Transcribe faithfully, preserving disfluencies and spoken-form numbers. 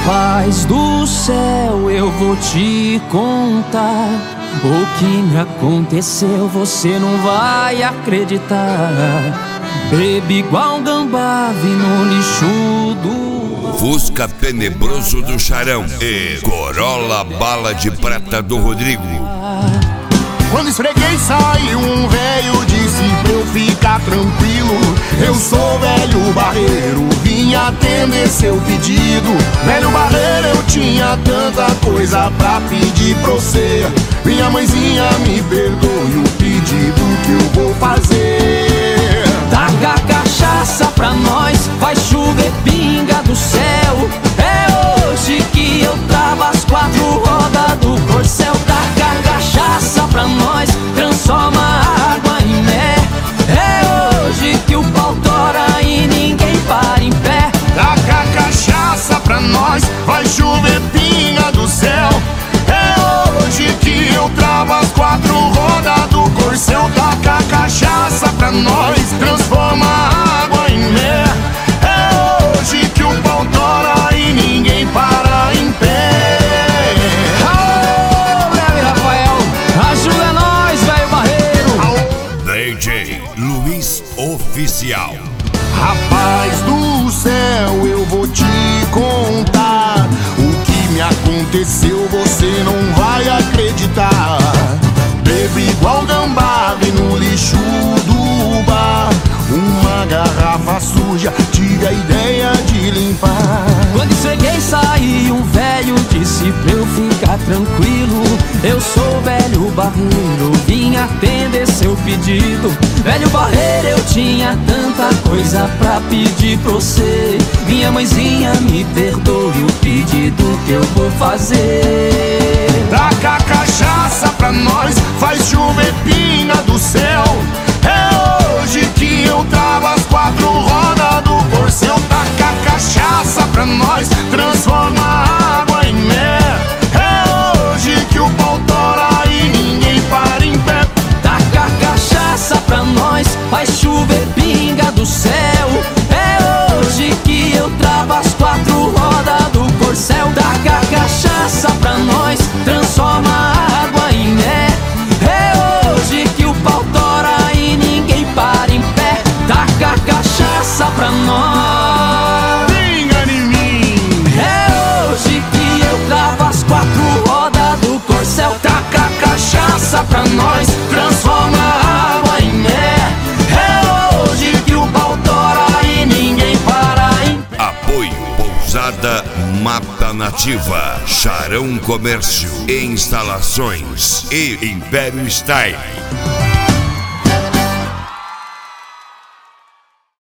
Rapaz do céu, eu vou te contar o que me aconteceu, você não vai acreditar. Bebi igual gambá, vi no lixo do Fusca tenebroso do Charão e Corolla bala de prata do Rodrigo. Quando esfreguei saiu um velho, disse pra eu ficar tranquilo. Eu sou velho barreiro, vim atender seu pedido. Velho barreiro, eu tinha tanta coisa pra pedir pra você. Minha mãezinha, me perdoe o pedido que eu vou fazer. Taca cachaça pra nós, vai chover pinga do céu. É hoje que eu travo as quatro rodas do corcel. Taca cachaça pra nós, transforma a água em mel. É hoje que o pau tora e ninguém para em pé. Taca cachaça pra nós, vai chover pinga do céu. É hoje que eu travo as quatro rodas do corcel. Taca cachaça pra nós, transforma a água em mel. É hoje que o pau tora e ninguém para em pé. Aô, Léo e Rafael, ajuda nós, velho barreiro. D J Luiz Oficial. Rapaz do céu, eu vou te contar o que me aconteceu, você não vai acreditar. Bebi igual gambá, vi no lixo do bar. Uma garrafa suja, tive a ideia de limpar. Quando cheguei saiu um velho, disse pra eu ficar tranquilo. Eu sou velho barreiro, vim atender seu pedido. Velho barreiro, eu tinha tanta coisa pra pedir pra você. Minha mãezinha, me perdoe o pedido que eu vou fazer. Taca cachaça pra nós, faz chover pinga do céu. É hoje que eu travo as quatro rodas do corcel. Taca cachaça pra nós, transforma a água em mel. É hoje que o pau tora e ninguém para em pé. Taca cachaça pra nós, faz chover pinga do céu. É hoje que eu travo as quatro rodas do corcel. Taca cachaça pra nós, transforma a água em mel. É hoje que o pau tora e ninguém para em pé. Taca cachaça pra nós, Pinga em mim. é hoje que eu travo as quatro rodas do corcel. Taca cachaça pra nós, transforma a água em mel. É hoje que o pau tora e ninguém para em pé. Apoio Pousada Mata Nativa, Charão Comércio, Instalações e Império Style.